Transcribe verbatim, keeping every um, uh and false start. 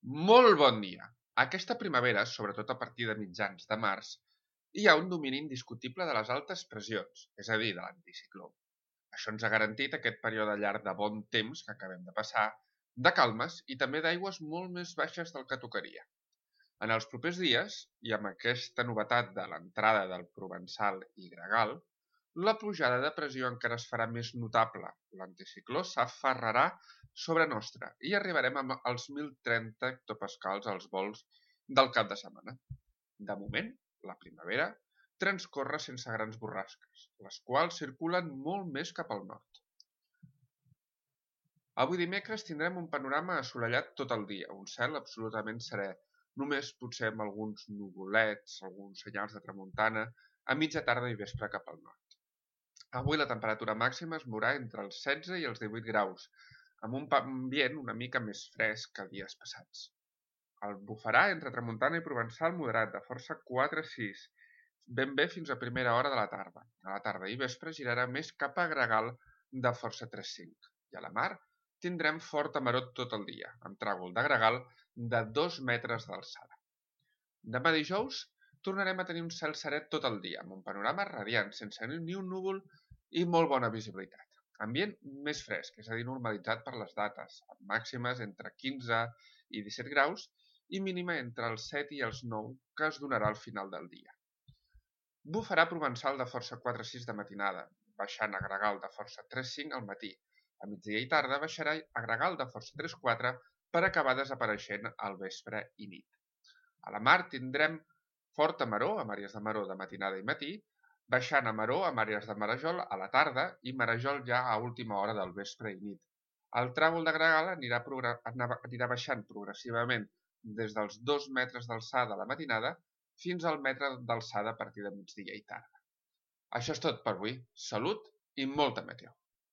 Molt bon dia! Aquesta primavera, sobretot a partir de mitjans de març, hi ha un domini indiscutible de les altes pressions, és a dir, de l'anticicló. Això ens ha garantit aquest període llarg de bon temps que acabem de passar, de calmes i també d'aigües molt més baixes del que tocaria. En els propers dies, i amb aquesta novetat de l'entrada del Provençal i Gregal, la pujada de pressió encara es farà més notable. L'anticicló s'aferrarà sobre nostre i arribarem als mil trenta hectopascals als volts del cap de setmana. De moment, la primavera transcorre sense grans borrasques, les quals circulen molt més cap al nord. Avui dimecres tindrem un panorama assolellat tot el dia, un cel absolutament serè, només potser amb alguns nuvolets, alguns senyals de tramuntana, a mitja tarda i vespre cap al nord. Avui la temperatura màxima es mourà entre els setze i els divuit graus, amb un ambient una mica més fresc que dies passats. El bufarà entre tramuntana i provençal moderat de força quatre a sis, ben bé fins a primera hora de la tarda. A la tarda i vespre girarà més cap a gregal de força tres a cinc. I a la mar tindrem fort amarot tot el dia, amb tràgol de gregal de dos metres d'alçada. Demà dijous tornarem a tenir un cel serè tot el dia, amb un panorama radiant, sense ni un núvol i molt bona visibilitat. Ambient més fresc, és a dir, normalitzat per les dates, amb màximes entre quinze i disset graus i mínima entre els set i els nou, que es donarà al final del dia. Bufarà provençal de força quatre a sis de matinada, baixant a gregal de força tres a cinc al matí. A migdia i tarda baixarà a gregal de força tres a quatre per acabar desapareixent al vespre i nit. A la mar tindrem forta maró, amb àrees de maró de matinada i matí, baixant a maró amb àrees de marejol a la tarda i marejol ja a última hora del vespre i nit. El tràgol de gregal anirà, anirà baixant progressivament des dels dos metres d'alçada a la matinada fins al metre d'alçada a partir de migdia i tarda. Això és tot per avui. Salut i molta meteo!